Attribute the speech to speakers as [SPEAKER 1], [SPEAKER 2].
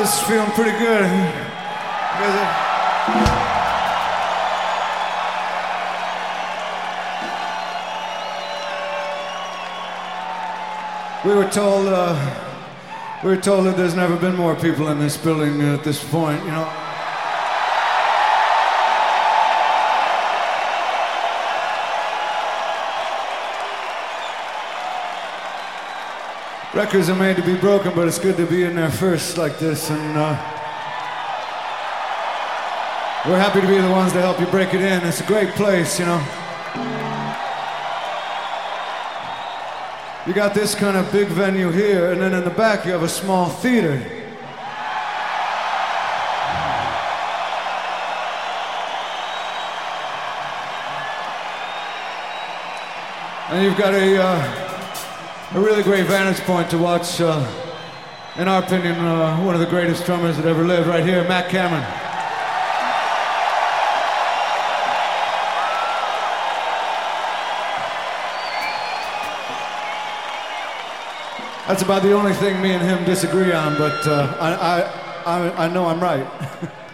[SPEAKER 1] guys feeling pretty good? You guys We were told that there's never been more people in this building at this point, you know. Records are made to be broken, but it's good to be in there first like this, and we're happy to be the ones to help you break it in. It's a great place, you know. You got this kind of big venue here, and then in the back you have a small theater. And you've got a really great vantage point to watch, in our opinion, one of the greatest drummers that ever lived, right here, Matt Cameron. That's about the only thing me and him disagree on, but I know I'm right.